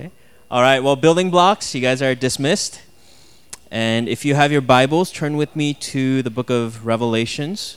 Okay. All right. Well, building blocks, you guys are dismissed. And if you have your Bibles, turn with me to the book of Revelations.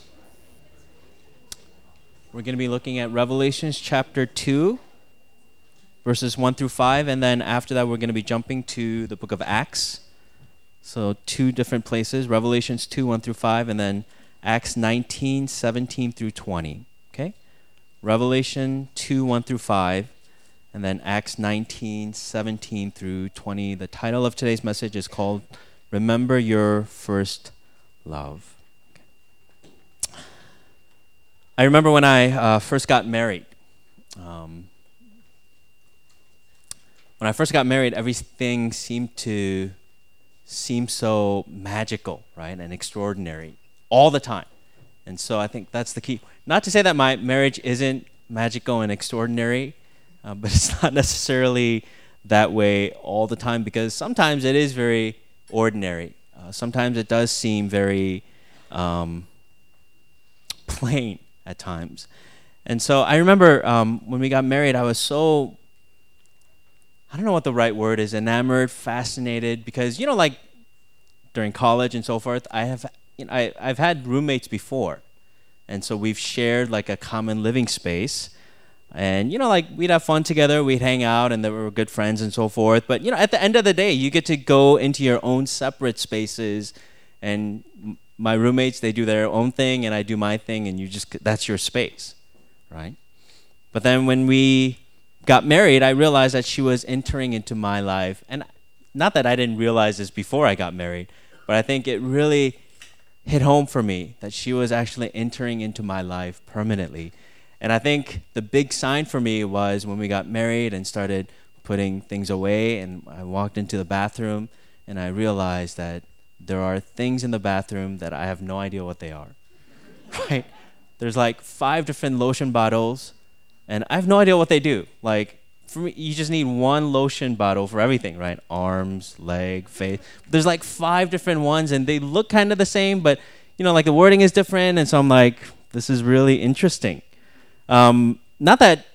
We're going to be looking at Revelations chapter 2, verses 1 through 5. And then after that, we're going to be jumping to the book of Acts. So two different places, Revelations 2, 1 through 5, and then Acts 19, 17 through 20. Okay? Revelation 2, 1 through 5. And then Acts 19, 17 through 20. The title of today's message is called Remember Your First Love. Okay. I remember when I first got married. When I first got married, everything seemed so magical, right, and extraordinary all the time. And so I think that's the key. Not to say that my marriage isn't magical and extraordinary, but it's not necessarily that way all the time, because sometimes it is very ordinary. Sometimes it does seem very plain at times. And so I remember when we got married, I was so, I don't know what the right word is, enamored, fascinated, because, like during college and so forth, I've had roommates before. And so we've shared like a common living space. And, we'd have fun together, we'd hang out, and they were good friends and so forth. But, at the end of the day, you get to go into your own separate spaces. And my roommates, they do their own thing, and I do my thing, and that's your space, right? But then when we got married, I realized that she was entering into my life. And not that I didn't realize this before I got married, but I think it really hit home for me that she was actually entering into my life permanently. And I think the big sign for me was when we got married and started putting things away, and I walked into the bathroom and I realized that there are things in the bathroom that I have no idea what they are, right? There's like 5 different lotion bottles and I have no idea what they do. Like, for me, you just need one lotion bottle for everything, right? Arms, leg, face. There's like 5 different ones and they look kind of the same, but like the wording is different. And so I'm like, this is really interesting. Not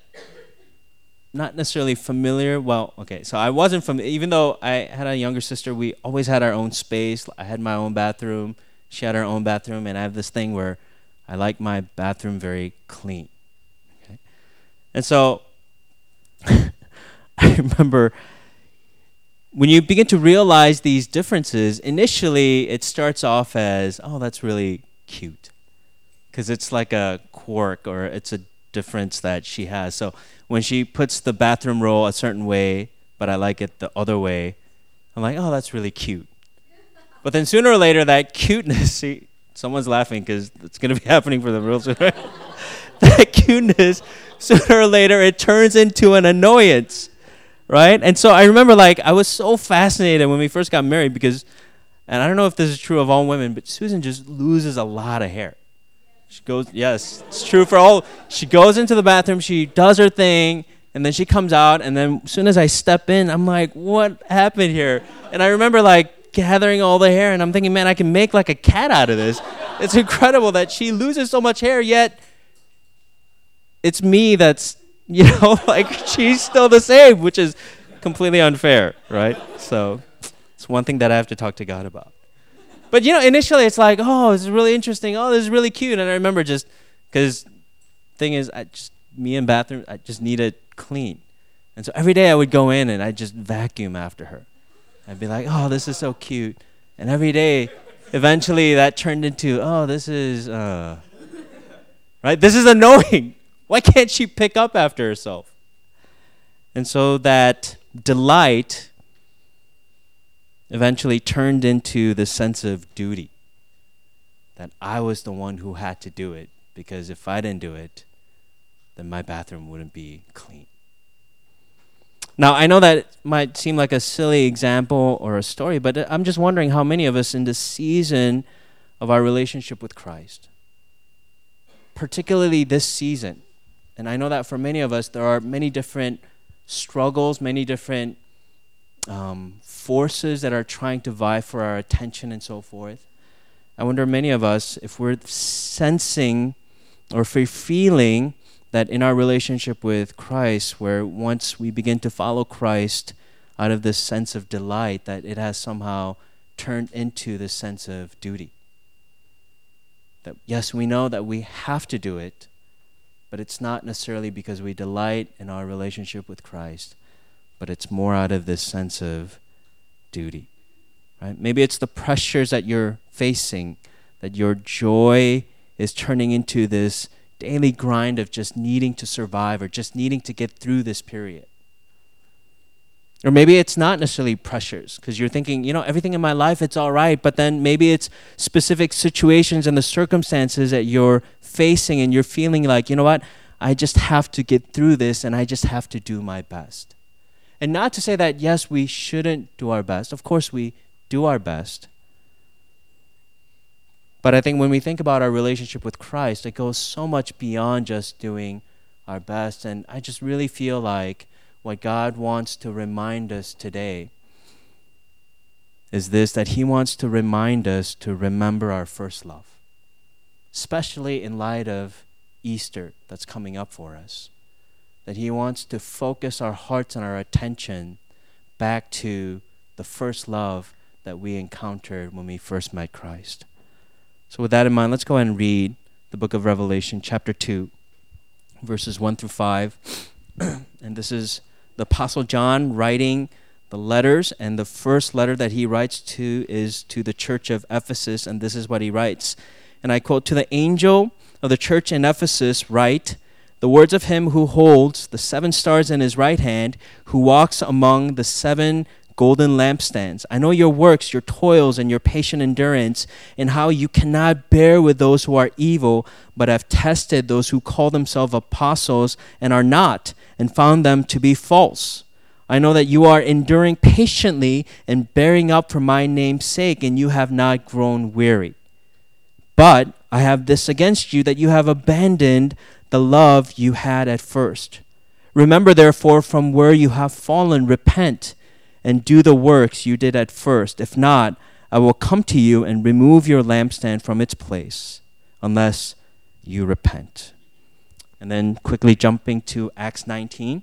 necessarily familiar. Well, okay, so I wasn't familiar. Even though I had a younger sister, we always had our own space. I had my own bathroom. She had her own bathroom. And I have this thing where I like my bathroom very clean. Okay? And so I remember when you begin to realize these differences, initially it starts off as, oh, that's really cute. Because it's like a quirk, or it's a difference that she has. So when she puts the bathroom roll a certain way, but I like it the other way, I'm like, oh, that's really cute. But then sooner or later, that cuteness, see, someone's laughing because it's going to be happening for them real soon. That cuteness, sooner or later, it turns into an annoyance, right? And so I remember, I was so fascinated when we first got married because, and I don't know if this is true of all women, but Susan just loses a lot of hair. She goes, yes, it's true for all. She goes into the bathroom, she does her thing, and then she comes out, and then as soon as I step in, I'm like, what happened here? And I remember gathering all the hair, and I'm thinking, man, I can make like a cat out of this. It's incredible that she loses so much hair, yet it's me that's, she's still the same, which is completely unfair, right? So it's one thing that I have to talk to God about. But, initially it's like, oh, this is really interesting. Oh, this is really cute. And I remember just, because thing is, me in bathroom, I just need it clean. And so every day I would go in and I'd just vacuum after her. I'd be like, oh, this is so cute. And every day, eventually that turned into, oh, this is, right? This is annoying. Why can't she pick up after herself? And so that delight eventually turned into the sense of duty, that I was the one who had to do it, because if I didn't do it, then my bathroom wouldn't be clean. Now, I know that it might seem like a silly example or a story, but I'm just wondering how many of us in the season of our relationship with Christ, particularly this season, and I know that for many of us, there are many different struggles, many different forces that are trying to vie for our attention and so forth. I wonder many of us, if we're sensing or if we're feeling that in our relationship with Christ, where once we begin to follow Christ, out of this sense of delight, that it has somehow turned into this sense of duty. That yes, we know that we have to do it, but it's not necessarily because we delight in our relationship with Christ, but it's more out of this sense of duty. Right? Maybe it's the pressures that you're facing, that your joy is turning into this daily grind of just needing to survive or just needing to get through this period. Or maybe it's not necessarily pressures, because you're thinking, everything in my life, it's all right, but then maybe it's specific situations and the circumstances that you're facing and you're feeling like, you know what, I just have to get through this and I just have to do my best. And not to say that, yes, we shouldn't do our best. Of course, we do our best. But I think when we think about our relationship with Christ, it goes so much beyond just doing our best. And I just really feel like what God wants to remind us today is this, that He wants to remind us to remember our first love, especially in light of Easter that's coming up for us. That He wants to focus our hearts and our attention back to the first love that we encountered when we first met Christ. So with that in mind, let's go ahead and read the book of Revelation, chapter 2, verses 1 through 5. And this is the Apostle John writing the letters, and the first letter that he writes to is to the church of Ephesus, and this is what he writes. And I quote, "To the angel of the church in Ephesus write, the words of him who holds the 7 stars in his right hand, who walks among the 7 golden lampstands. I know your works, your toils, and your patient endurance, and how you cannot bear with those who are evil, but have tested those who call themselves apostles and are not, and found them to be false. I know that you are enduring patiently and bearing up for my name's sake, and you have not grown weary. But I have this against you, that you have abandoned the love you had at first. Remember, therefore, from where you have fallen, repent, and do the works you did at first. If not, I will come to you and remove your lampstand from its place, unless you repent." And then quickly jumping to Acts 19.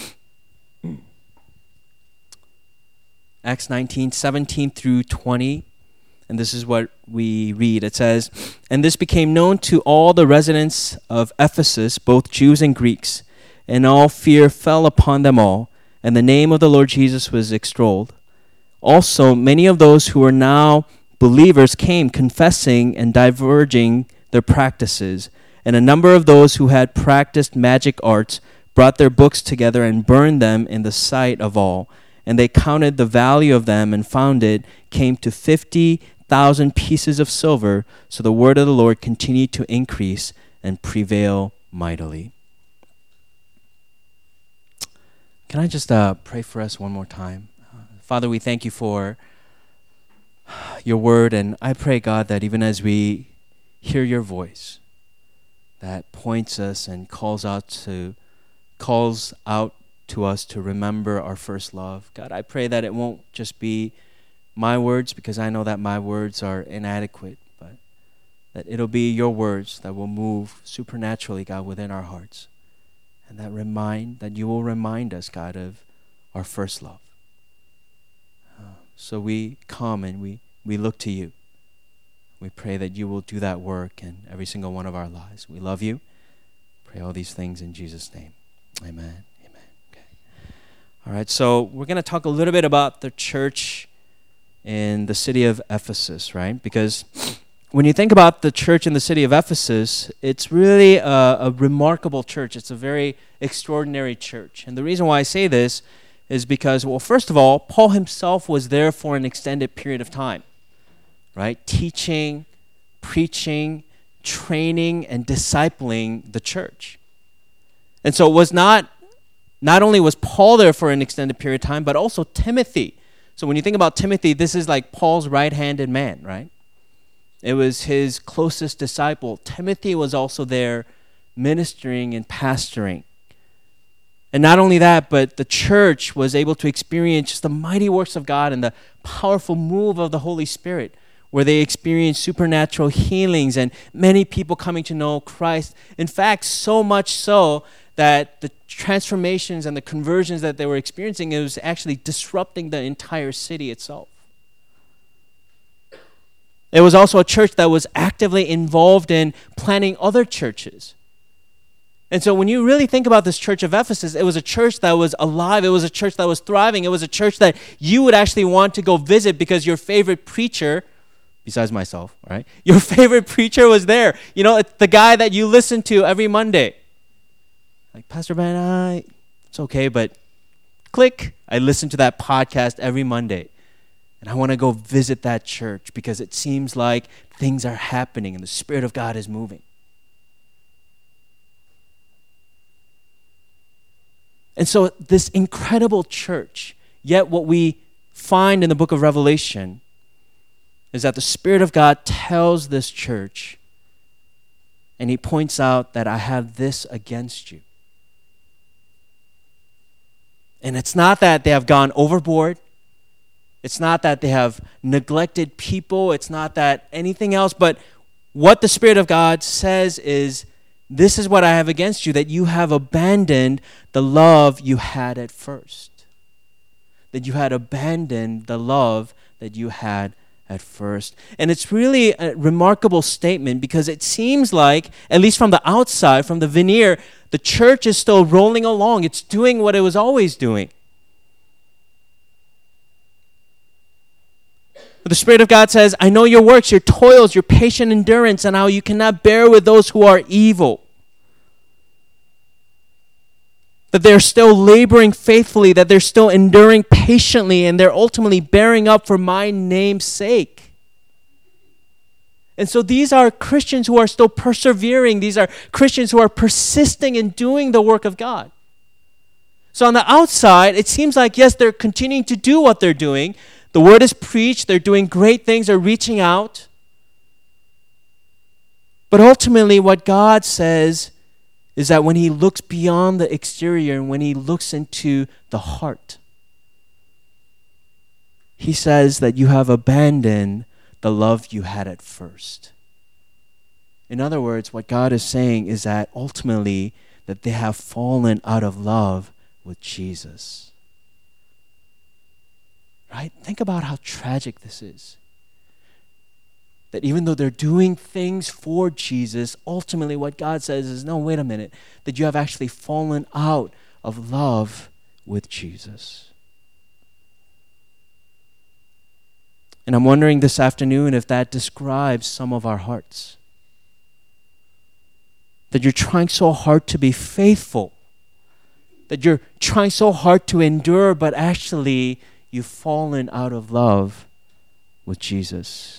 Acts 19, 17 through 20. And this is what we read. It says, "And this became known to all the residents of Ephesus, both Jews and Greeks, and all fear fell upon them all, and the name of the Lord Jesus was extolled. Also, many of those who were now believers came, confessing and diverging their practices. And a number of those who had practiced magic arts brought their books together and burned them in the sight of all. And they counted the value of them and found it came to 50,000 pieces of silver. So the word of the Lord continued to increase and prevail mightily." Can I just pray for us one more time? Father, we thank you for your word, and I pray, God, that even as we hear your voice that points us and calls out to us to remember our first love, God, I pray that it won't just be my words, because I know that my words are inadequate, but that it'll be your words that will move supernaturally, God, within our hearts. And that you will remind us, God, of our first love. So we come and we look to you. We pray that you will do that work in every single one of our lives. We love you. Pray all these things in Jesus' name. Amen. Amen. Okay. All right, so we're going to talk a little bit about the church in the city of Ephesus, right? Because when you think about the church in the city of Ephesus, it's really a remarkable church. It's a very extraordinary church. And the reason why I say this is because, well, first of all, Paul himself was there for an extended period of time, right? Teaching, preaching, training, and discipling the church. And so it was not only was Paul there for an extended period of time, but also Timothy. So when you think about Timothy, this is like Paul's right-handed man, right? It was his closest disciple. Timothy was also there ministering and pastoring. And not only that, but the church was able to experience just the mighty works of God and the powerful move of the Holy Spirit, where they experienced supernatural healings and many people coming to know Christ. In fact, so much so that the transformations and the conversions that they were experiencing, it was actually disrupting the entire city itself. It was also a church that was actively involved in planting other churches. And so when you really think about this church of Ephesus, it was a church that was alive. It was a church that was thriving. It was a church that you would actually want to go visit because your favorite preacher, besides myself, right? Your favorite preacher was there. You know, it's the guy that you listen to every Monday. Like, Pastor Ben, it's okay, but click. I listen to that podcast every Monday. And I want to go visit that church because it seems like things are happening and the Spirit of God is moving. And so this incredible church, yet what we find in the book of Revelation is that the Spirit of God tells this church, and he points out that I have this against you. And it's not that they have gone overboard. It's not that they have neglected people. It's not that anything else. But what the Spirit of God says is, this is what I have against you, that you have abandoned the love you had at first. That you had abandoned the love that you had at first. And it's really a remarkable statement because it seems like, at least from the outside, from the veneer, the church is still rolling along. It's doing what it was always doing. But the Spirit of God says, I know your works, your toils, your patient endurance, and how you cannot bear with those who are evil. That they're still laboring faithfully, that they're still enduring patiently, and they're ultimately bearing up for my name's sake. And so these are Christians who are still persevering. These are Christians who are persisting in doing the work of God. So on the outside, it seems like, yes, they're continuing to do what they're doing. The word is preached. They're doing great things. They're reaching out. But ultimately, what God says is that when he looks beyond the exterior and when he looks into the heart, he says that you have abandoned the love you had at first. In other words, what God is saying is that ultimately that they have fallen out of love with Jesus. Right? Think about how tragic this is. That even though they're doing things for Jesus, ultimately what God says is, no, wait a minute, that you have actually fallen out of love with Jesus. And I'm wondering this afternoon if that describes some of our hearts. That you're trying so hard to be faithful. That you're trying so hard to endure, but actually you've fallen out of love with Jesus.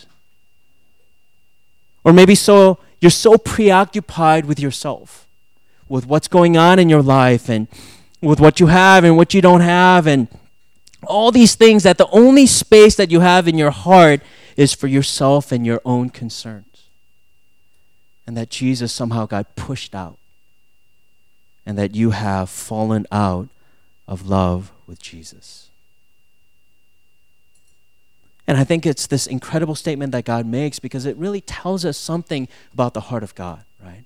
Or maybe you're so preoccupied with yourself, with what's going on in your life and with what you have and what you don't have and all these things that the only space that you have in your heart is for yourself and your own concerns. And that Jesus somehow got pushed out and that you have fallen out of love with Jesus. And I think it's this incredible statement that God makes because it really tells us something about the heart of God, right?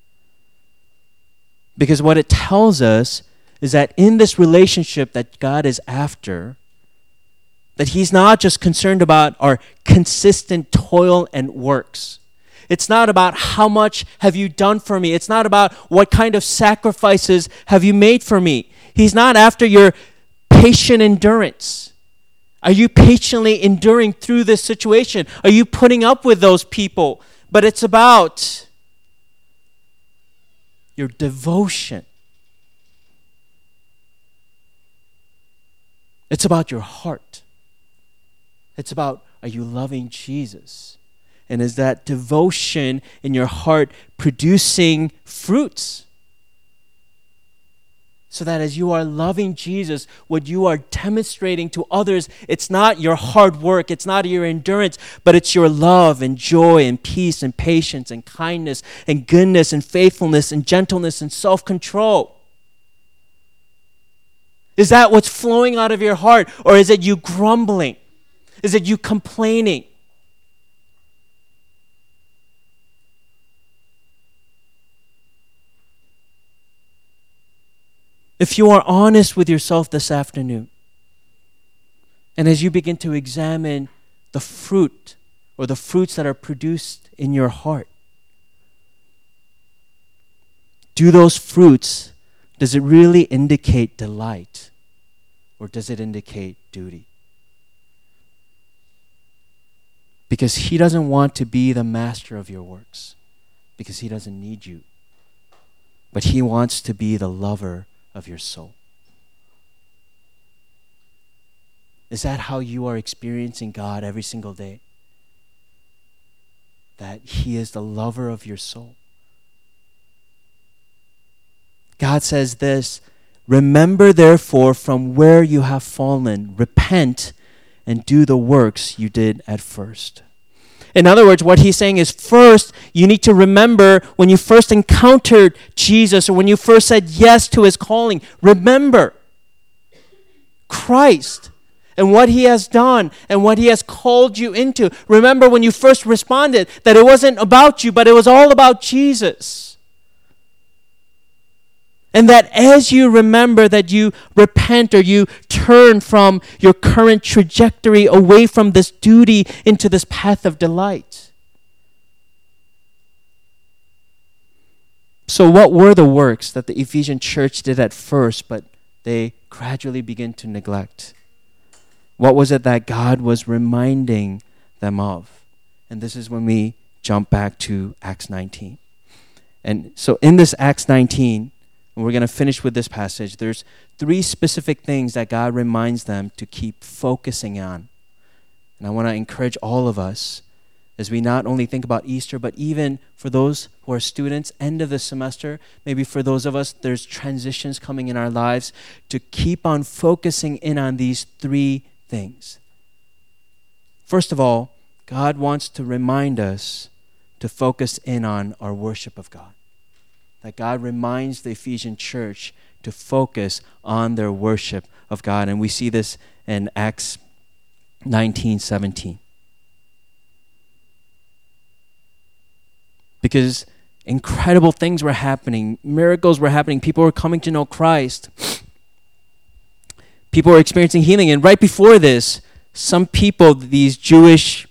Because what it tells us is that in this relationship that God is after, that he's not just concerned about our consistent toil and works. It's not about how much have you done for me. It's not about what kind of sacrifices have you made for me. He's not after your patient endurance. Are you patiently enduring through this situation? Are you putting up with those people? But it's about your devotion. It's about your heart. It's about, are you loving Jesus? And is that devotion in your heart producing fruits? So that as you are loving Jesus, what you are demonstrating to others, it's not your hard work, it's not your endurance, but it's your love and joy and peace and patience and kindness and goodness and faithfulness and gentleness and self-control. Is that what's flowing out of your heart? Or is it you grumbling? Is it you complaining? If you are honest with yourself this afternoon, and as you begin to examine the fruit or the fruits that are produced in your heart, do those fruits, does it really indicate delight or does it indicate duty? Because He doesn't want to be the master of your works, because He doesn't need you. But He wants to be the lover of your soul. Is that how you are experiencing God every single day? That He is the lover of your soul. God says this, remember therefore from where you have fallen, repent and do the works you did at first. In other words, what He's saying is first, you need to remember when you first encountered Jesus or when you first said yes to His calling. Remember Christ and what He has done and what He has called you into. Remember when you first responded that it wasn't about you, but it was all about Jesus. And that as you remember that you repent or you turn from your current trajectory away from this duty into this path of delight. So what were the works that the Ephesian church did at first, but they gradually begin to neglect? What was it that God was reminding them of? And this is when we jump back to Acts 19. And so in this Acts 19, and we're going to finish with this passage, there's 3 specific things that God reminds them to keep focusing on. And I want to encourage all of us as we not only think about Easter, but even for those who are students, end of the semester, maybe for those of us, there's transitions coming in our lives, to keep on focusing in on these 3 things. First of all, God wants to remind us to focus in on our worship of God. That God reminds the Ephesian church to focus on their worship of God. And we see this in Acts 19:17. Because incredible things were happening, miracles were happening, people were coming to know Christ. People were experiencing healing. And right before this, some people, these Jewish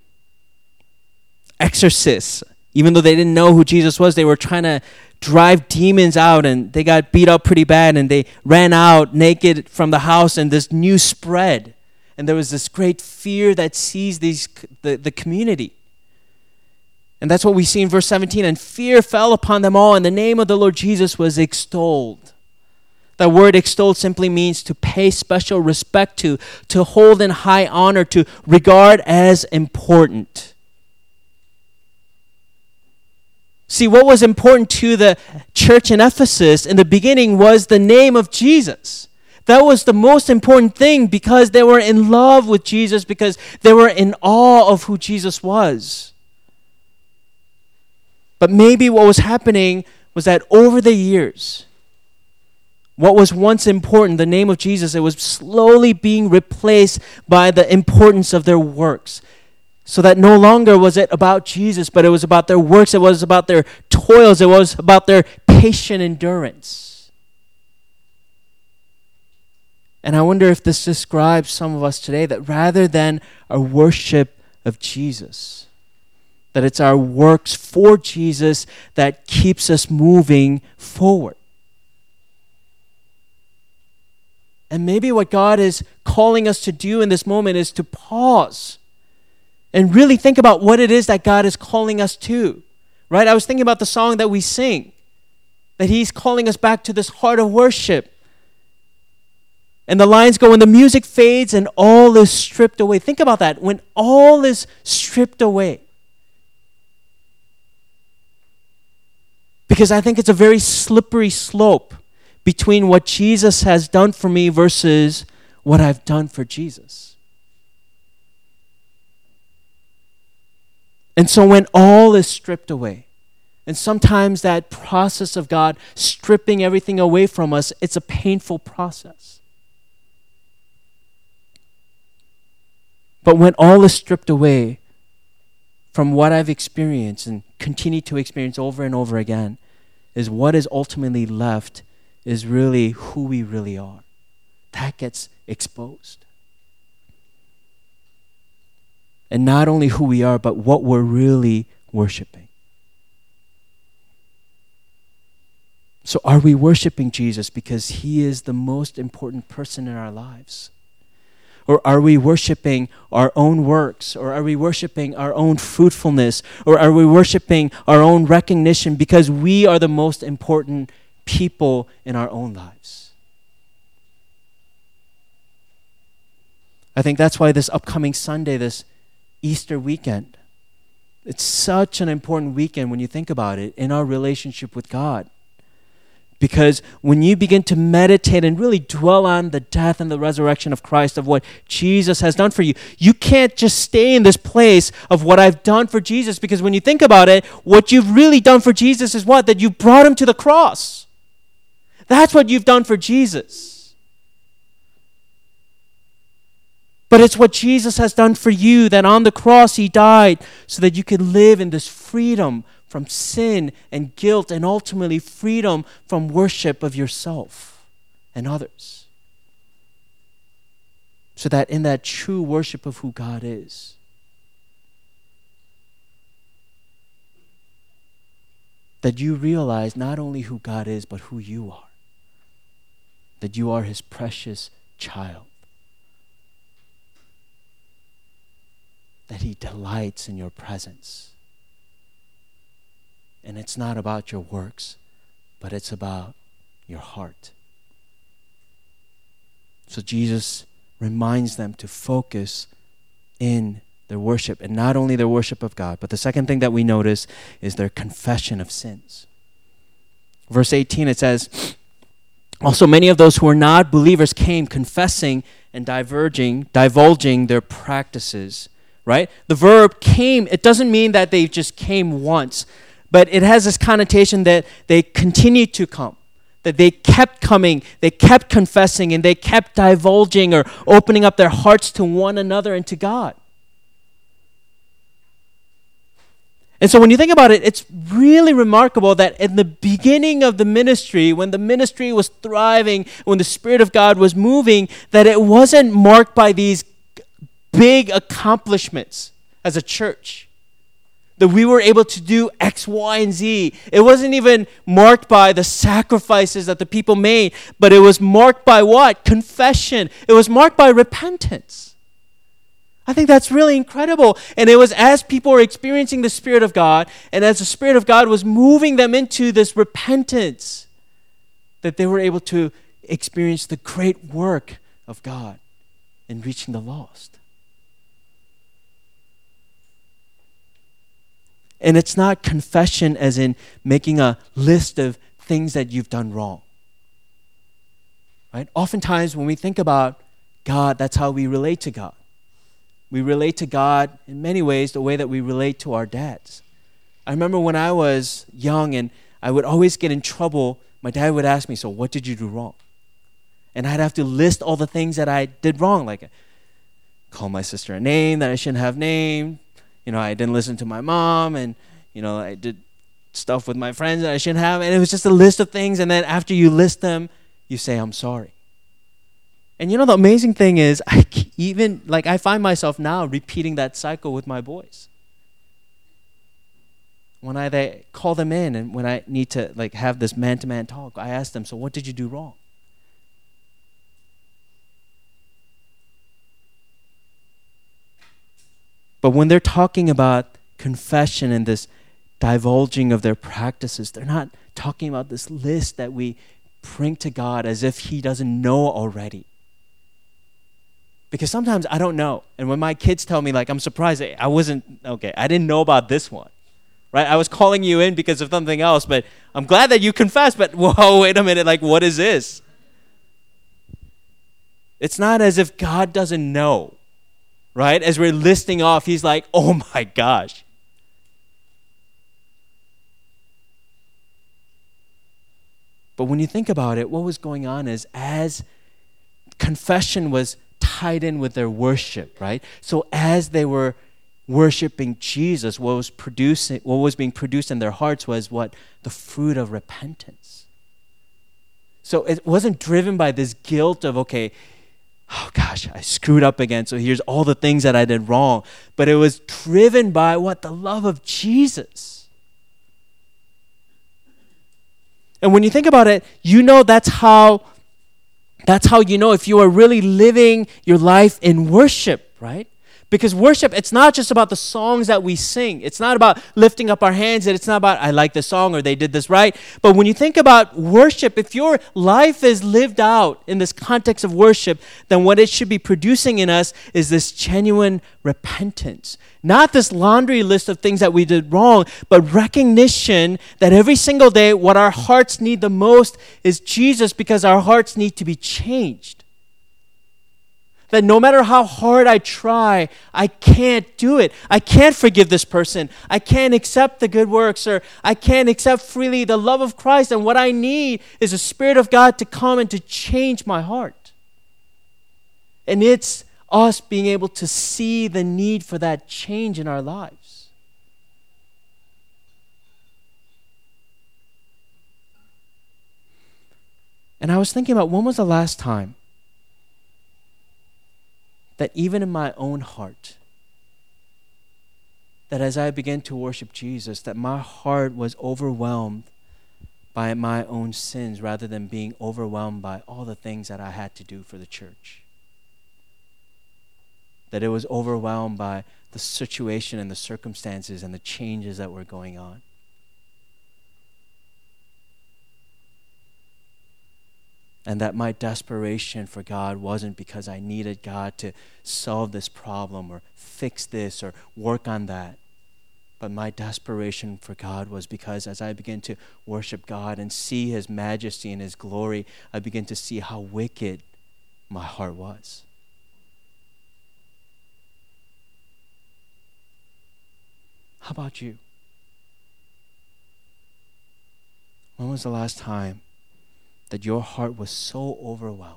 exorcists, even though they didn't know who Jesus was, they were trying to drive demons out, and they got beat up pretty bad, and they ran out naked from the house, and this news spread. And there was this great fear that seized the community. And that's what we see in verse 17. And fear fell upon them all, and the name of the Lord Jesus was extolled. That word extolled simply means to pay special respect to hold in high honor, to regard as important. See, what was important to the church in Ephesus in the beginning was the name of Jesus. That was the most important thing because they were in love with Jesus, because they were in awe of who Jesus was. But maybe what was happening was that over the years, what was once important, the name of Jesus, it was slowly being replaced by the importance of their works. So that no longer was it about Jesus, but it was about their works, it was about their toils, it was about their patient endurance. And I wonder if this describes some of us today, that rather than our worship of Jesus, that it's our works for Jesus that keeps us moving forward. And maybe what God is calling us to do in this moment is to pause and really think about what it is that God is calling us to, right? I was thinking about the song that we sing, that He's calling us back to this heart of worship. And the lines go, when the music fades and all is stripped away. Think about that, when all is stripped away. Because I think it's a very slippery slope between what Jesus has done for me versus what I've done for Jesus. And so when all is stripped away, and sometimes that process of God stripping everything away from us, it's a painful process. But when all is stripped away from what I've experienced and continue to experience over and over again, is what is ultimately left is really who we really are. That gets exposed. And not only who we are, but what we're really worshiping. So are we worshiping Jesus because he is the most important person in our lives? Or are we worshiping our own works? Or are we worshiping our own fruitfulness? Or are we worshiping our own recognition because we are the most important people in our own lives? I think that's why this upcoming Sunday, this Easter weekend, it's such an important weekend when you think about it in our relationship with God. Because when you begin to meditate and really dwell on the death and the resurrection of Christ, of what Jesus has done for you, you can't just stay in this place of what I've done for Jesus. Because when you think about it, what you've really done for Jesus is what? That you brought him to the cross. That's what you've done for Jesus. But it's what Jesus has done for you, that on the cross he died so that you could live in this freedom from sin and guilt, and ultimately freedom from worship of yourself and others. So that in that true worship of who God is, that you realize not only who God is, but who you are. That you are his precious child. That he delights in your presence. And it's not about your works, but it's about your heart. So Jesus reminds them to focus in their worship, and not only their worship of God, but the second thing that we notice is their confession of sins. Verse 18, it says, also many of those who were not believers came confessing and divulging their practices, right? The verb came, it doesn't mean that they just came once, but it has this connotation that they continued to come, that they kept coming, they kept confessing, and they kept divulging or opening up their hearts to one another and to God. And so when you think about it, it's really remarkable that in the beginning of the ministry, when the ministry was thriving, when the Spirit of God was moving, that it wasn't marked by these big accomplishments as a church. That we were able to do X, Y, and Z. It wasn't even marked by the sacrifices that the people made, but it was marked by what? Confession. It was marked by repentance. I think that's really incredible. And it was as people were experiencing the Spirit of God, and as the Spirit of God was moving them into this repentance, that they were able to experience the great work of God in reaching the lost. And it's not confession as in making a list of things that you've done wrong. Right? Oftentimes when we think about God, that's how we relate to God. We relate to God in many ways the way that we relate to our dads. I remember when I was young and I would always get in trouble, my dad would ask me, so what did you do wrong? And I'd have to list all the things that I did wrong, like call my sister a name that I shouldn't have named. I didn't listen to my mom, and, I did stuff with my friends that I shouldn't have. And it was just a list of things, and then after you list them, you say, I'm sorry. And the amazing thing is, I find myself now repeating that cycle with my boys. When they call them in, and when I need to have this man-to-man talk, I ask them, so what did you do wrong? But when they're talking about confession and this divulging of their practices, they're not talking about this list that we bring to God as if he doesn't know already. Because sometimes I don't know. And when my kids tell me, I'm surprised, I didn't know about this one. Right? I was calling you in because of something else, but I'm glad that you confessed, but whoa, wait a minute, what is this? It's not as if God doesn't know. Right? As we're listing off, he's like, oh my gosh. But when you think about it, what was going on is as confession was tied in with their worship, right? So as they were worshiping Jesus, what was being produced in their hearts was what? The fruit of repentance. So it wasn't driven by this guilt of, okay, oh gosh, I screwed up again, so here's all the things that I did wrong. But it was driven by what? The love of Jesus. And when you think about it, you know that's how you know if you are really living your life in worship, right? Because worship, it's not just about the songs that we sing. It's not about lifting up our hands, and it's not about, I like this song or they did this right. But when you think about worship, if your life is lived out in this context of worship, then what it should be producing in us is this genuine repentance. Not this laundry list of things that we did wrong, but recognition that every single day what our hearts need the most is Jesus, because our hearts need to be changed. That no matter how hard I try, I can't do it. I can't forgive this person. I can't accept the good works, or I can't accept freely the love of Christ. And what I need is the Spirit of God to come and to change my heart. And it's us being able to see the need for that change in our lives. And I was thinking about, when was the last time that even in my own heart, that as I began to worship Jesus, that my heart was overwhelmed by my own sins rather than being overwhelmed by all the things that I had to do for the church. That it was overwhelmed by the situation and the circumstances and the changes that were going on. And that my desperation for God wasn't because I needed God to solve this problem or fix this or work on that. But my desperation for God was because as I began to worship God and see His majesty and His glory, I began to see how wicked my heart was. How about you? When was the last time that your heart was so overwhelmed,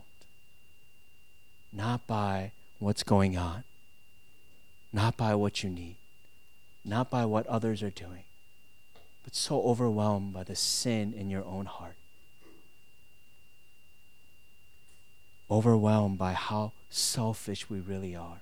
not by what's going on, not by what you need, not by what others are doing, but so overwhelmed by the sin in your own heart? Overwhelmed by how selfish we really are.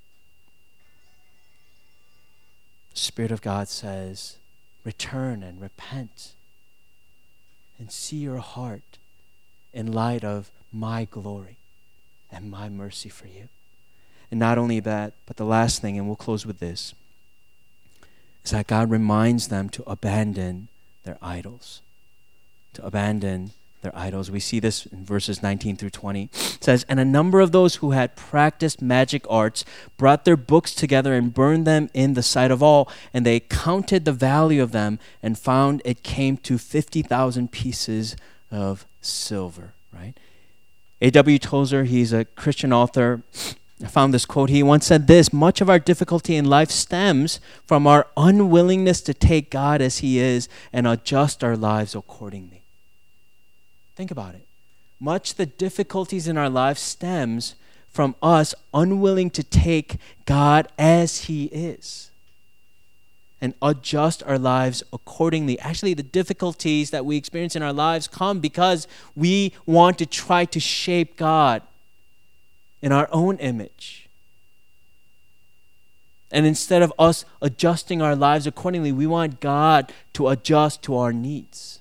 The Spirit of God says, return and repent and see your heart in light of my glory and my mercy for you. And not only that, but the last thing, and we'll close with this, is that God reminds them to abandon their idols. To abandon their idols. We see this in verses 19 through 20. It says, and a number of those who had practiced magic arts brought their books together and burned them in the sight of all, and they counted the value of them and found it came to 50,000 pieces of silver, right? A.W. Tozer, he's a Christian author. I found this quote. He once said this: much of our difficulty in life stems from our unwillingness to take God as He is and adjust our lives accordingly. Think about it. Much the difficulties in our lives stems from us unwilling to take God as He is and adjust our lives accordingly. Actually, the difficulties that we experience in our lives come because we want to try to shape God in our own image. And instead of us adjusting our lives accordingly, we want God to adjust to our needs.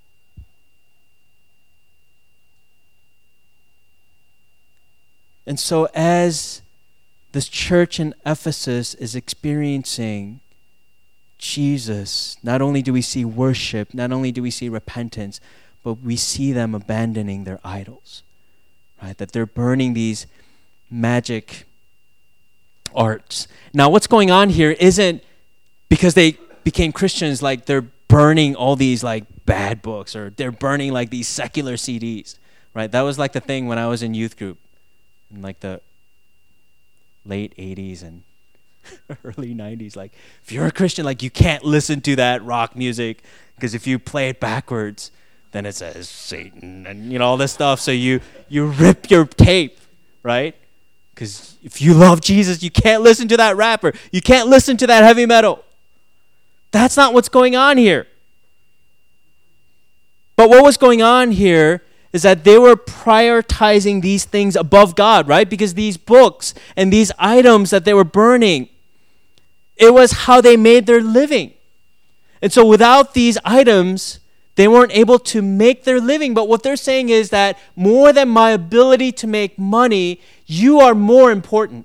And so as this church in Ephesus is experiencing Jesus, not only do we see worship, not only do we see repentance, but we see them abandoning their idols, right? That they're burning these magic arts. Now, what's going on here isn't because they became Christians, like they're burning all these like bad books or they're burning like these secular CDs, right? That was like the thing when I was in youth group in like the late 80s and early 90s. Like, if you're a Christian, like you can't listen to that rock music because if you play it backwards, then it says Satan and all this stuff. So you rip your tape, right? Because if you love Jesus, you can't listen to that rapper. You can't listen to that heavy metal. That's not what's going on here. But what was going on here is that they were prioritizing these things above God, right? Because these books and these items that they were burning, it was how they made their living. And so without these items, they weren't able to make their living. But what they're saying is that more than my ability to make money, you are more important.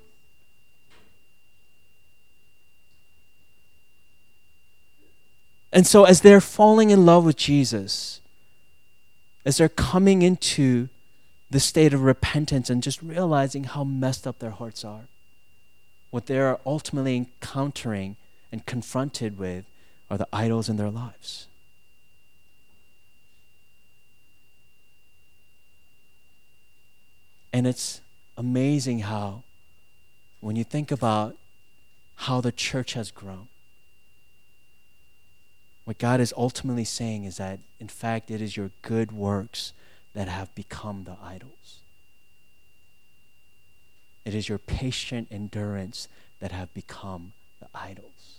And so as they're falling in love with Jesus, as they're coming into the state of repentance and just realizing how messed up their hearts are, what they're ultimately encountering and confronted with are the idols in their lives. And it's amazing how, when you think about how the church has grown, what God is ultimately saying is that, in fact, it is your good works that have become the idols. It is your patient endurance that have become the idols.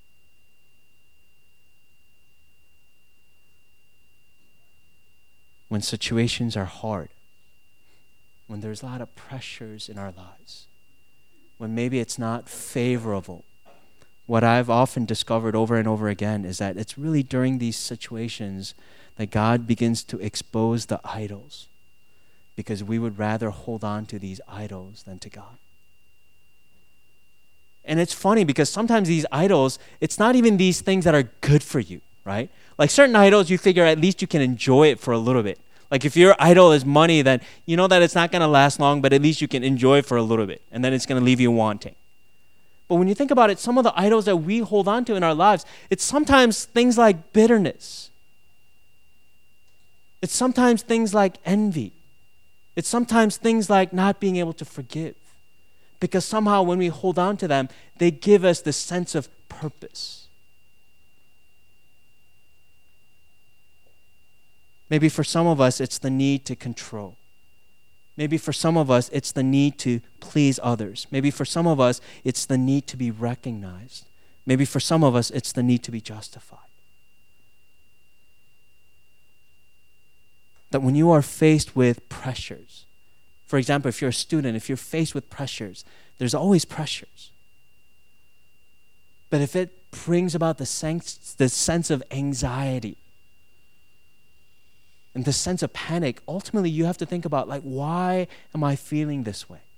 When situations are hard, when there's a lot of pressures in our lives, when maybe it's not favorable, what I've often discovered over and over again is that it's really during these situations that God begins to expose the idols, because we would rather hold on to these idols than to God. And it's funny because sometimes these idols, it's not even these things that are good for you, right? Like certain idols, you figure at least you can enjoy it for a little bit. Like if your idol is money, then you know that it's not going to last long, but at least you can enjoy it for a little bit, and then it's going to leave you wanting. But when you think about it, some of the idols that we hold on to in our lives, it's sometimes things like bitterness. It's sometimes things like envy. It's sometimes things like not being able to forgive. Because somehow when we hold on to them, they give us this sense of purpose. Maybe for some of us, it's the need to control. Maybe for some of us, it's the need to please others. Maybe for some of us, it's the need to be recognized. Maybe for some of us, it's the need to be justified. That when you are faced with pressures, for example, if you're a student, if you're faced with pressures, there's always pressures. But if it brings about the sense of anxiety, and the sense of panic, ultimately you have to think about, like, why am I feeling this way?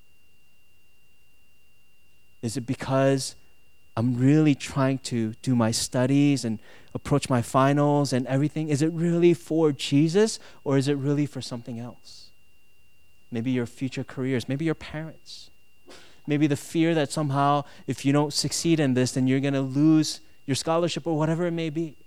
Is it because I'm really trying to do my studies and approach my finals and everything? Is it really for Jesus, or is it really for something else? Maybe your future careers, maybe your parents. Maybe the fear that somehow if you don't succeed in this, then you're going to lose your scholarship or whatever it may be.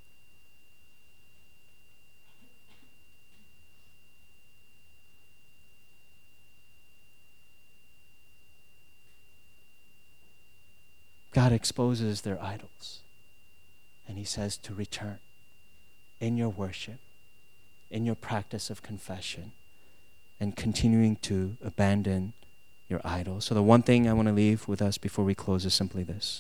God exposes their idols. And he says to return in your worship, in your practice of confession, and continuing to abandon your idols. So the one thing I want to leave with us before we close is simply this.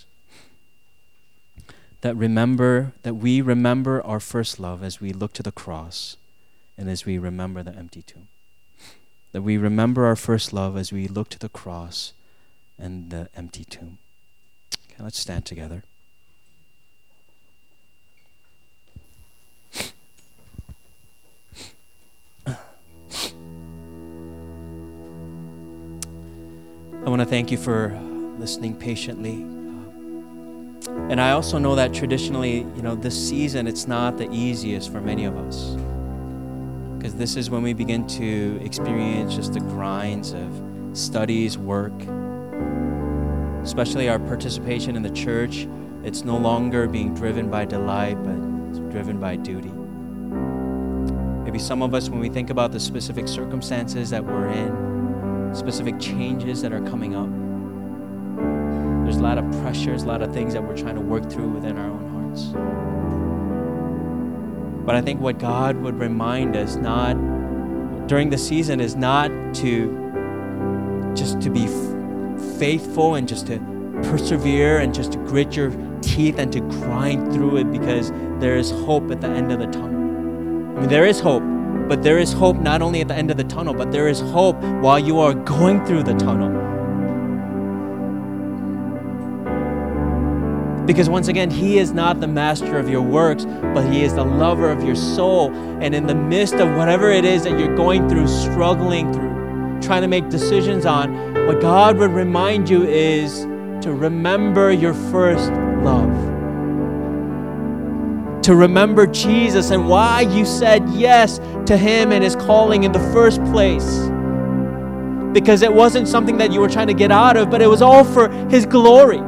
That we remember our first love as we look to the cross and as we remember the empty tomb. That we remember our first love as we look to the cross and the empty tomb. Okay, let's stand together. I want to thank you for listening patiently. And I also know that traditionally, this season, it's not the easiest for many of us. Because this is when we begin to experience just the grinds of studies, work. Especially our participation in the church, it's no longer being driven by delight, but it's driven by duty. Maybe some of us, when we think about the specific circumstances that we're in, specific changes that are coming up, there's a lot of pressures, a lot of things that we're trying to work through within our own hearts. But I think what God would remind us during the season is not to be faithful and just to persevere and just to grit your teeth and to grind through it because there is hope at the end of the tunnel. I mean, there is hope, But there is hope not only at the end of the tunnel, but there is hope while you are going through the tunnel. Because once again, He is not the master of your works, but He is the lover of your soul. And in the midst of whatever it is that you're going through, struggling through, trying to make decisions on, what God would remind you is to remember your first love. To remember Jesus and why you said yes to Him and His calling in the first place. Because it wasn't something that you were trying to get out of, but it was all for His glory.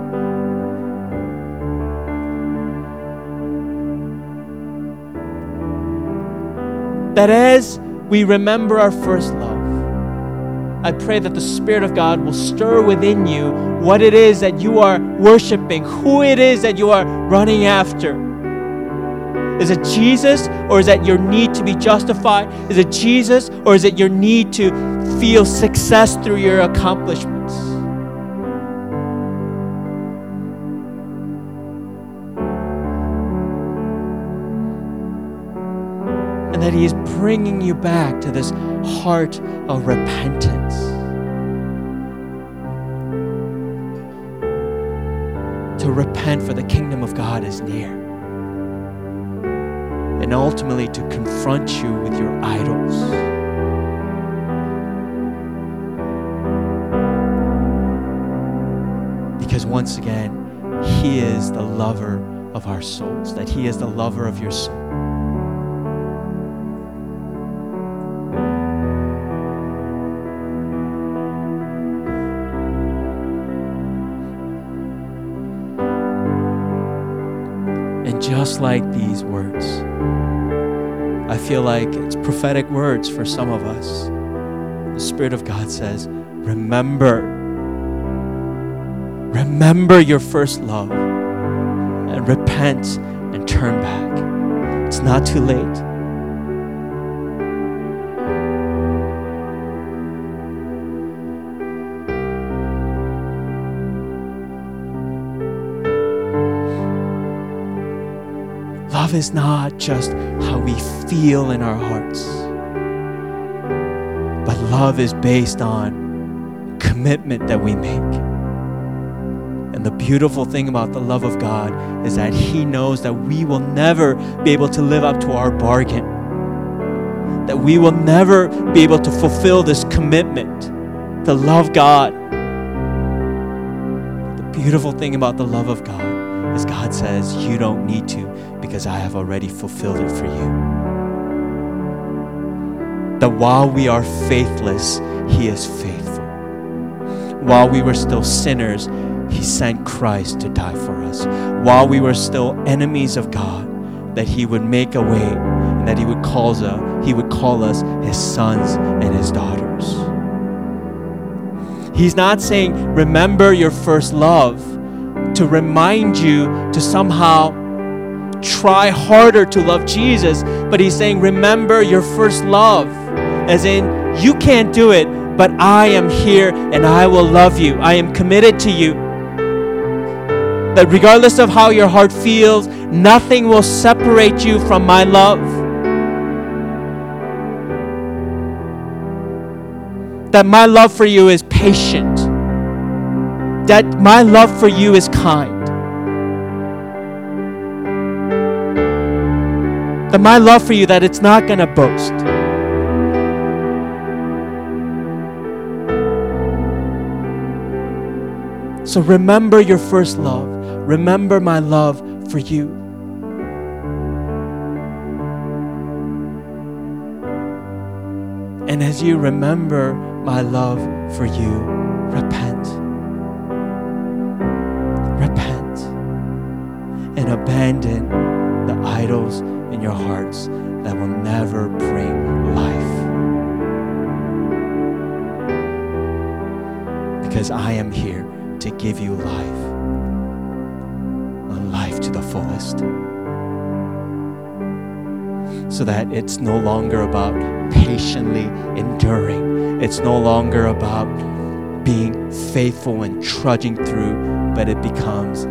That as we remember our first love, I pray that the Spirit of God will stir within you what it is that you are worshiping, who it is that you are running after. Is it Jesus, or is it your need to be justified? Is it Jesus, or is it your need to feel success through your accomplishments? And that He is bringing you back to this heart of repentance. To repent, for the kingdom of God is near. And ultimately to confront you with your idols. Because once again, He is the lover of our souls, that He is the lover of your soul. And just like these words, I feel like it's prophetic words for some of us. The Spirit of God says, remember your first love and repent and turn back. It's not too late. Love is not just how we feel in our hearts, but love is based on commitment that we make. And the beautiful thing about the love of God is that He knows that we will never be able to live up to our bargain, that we will never be able to fulfill this commitment to love God. The beautiful thing about the love of God is God says, you don't need to, because I have already fulfilled it for you. That while we are faithless, He is faithful. While we were still sinners, He sent Christ to die for us. While we were still enemies of God, that He would make a way, and that He would call us His sons and His daughters. He's not saying, remember your first love, to remind you to somehow try harder to love Jesus, but He's saying, remember your first love, as in, you can't do it, but I am here and I will love you. I am committed to you. That regardless of how your heart feels, nothing will separate you from my love. That my love for you is patient. That my love for you is kind. That my love for you, that it's not going to boast. So remember your first love. Remember my love for you. And as you remember my love for you, repent. Repent. And abandon the idols in your hearts that will never bring life. Because I am here to give you life, a life to the fullest. So that it's no longer about patiently enduring. It's no longer about being faithful and trudging through, but it becomes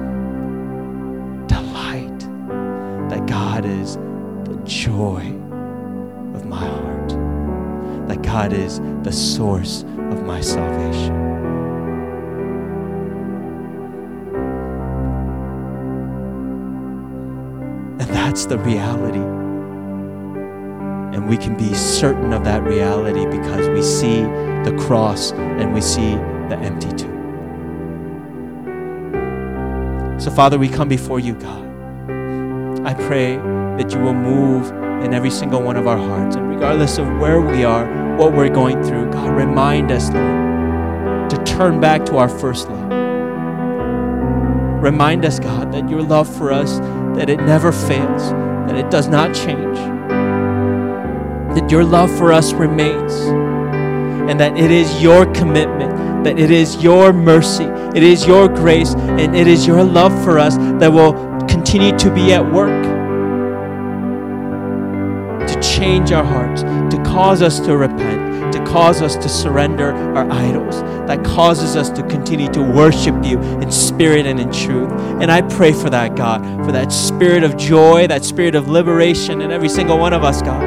delight. That God is the joy of my heart. God is the source of my salvation. And that's the reality. And we can be certain of that reality because we see the cross and we see the empty tomb. So Father, we come before you, God. I pray that you will move in every single one of our hearts. And regardless of where we are, what we're going through, God, remind us, Lord, to turn back to our first love. Remind us, God, that your love for us, that it never fails, that it does not change, that your love for us remains, and that it is your commitment, that it is your mercy, it is your grace, and it is your love for us that will continue to be at work to change our hearts, to cause us to repent, to cause us to surrender our idols, that causes us to continue to worship you in spirit and in truth. And I pray for that, God, for that spirit of joy, that spirit of liberation in every single one of us, God.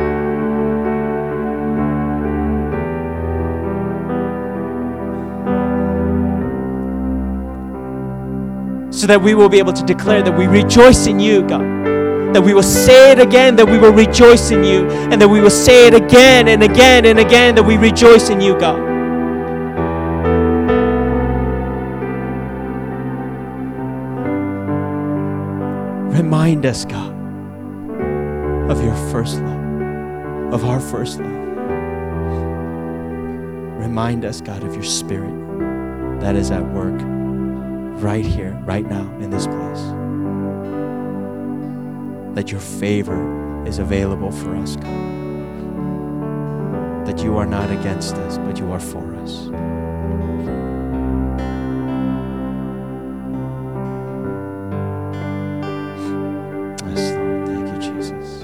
So that we will be able to declare that we rejoice in you, God. That we will say it again, that we will rejoice in you. And that we will say it again and again and again, that we rejoice in you, God. Remind us, God, of your first love, of our first love. Remind us, God, of your spirit that is at work right here, right now, in this place. That your favor is available for us, God. That you are not against us, but you are for us. Yes, Lord. Thank you, Jesus.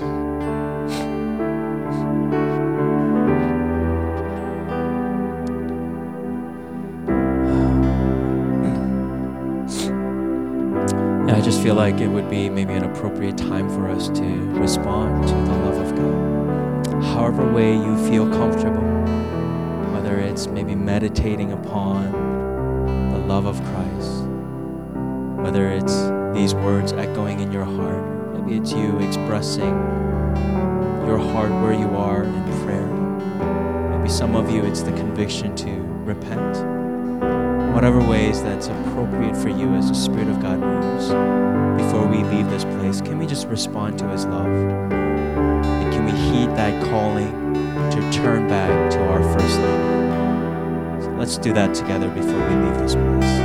I just feel like it would be maybe an appropriate time for us to respond to the love of God. However way you feel comfortable, whether it's maybe meditating upon the love of Christ, whether it's these words echoing in your heart, maybe it's you expressing your heart where you are in prayer. Maybe some of you, it's the conviction to repent. Whatever ways that's appropriate for you as the Spirit of God moves, before we leave this place, can we just respond to His love? And can we heed that calling to turn back to our first love? So let's do that together before we leave this place.